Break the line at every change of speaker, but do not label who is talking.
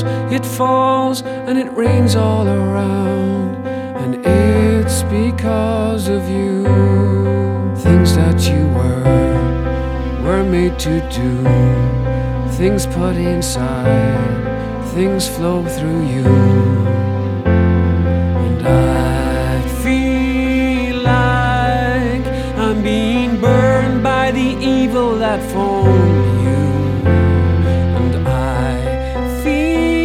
It falls and it rains all around, and it's because of you. Things that you were made to do, things put inside, things flow through you. And I feel like I'm being burned by the evil that formed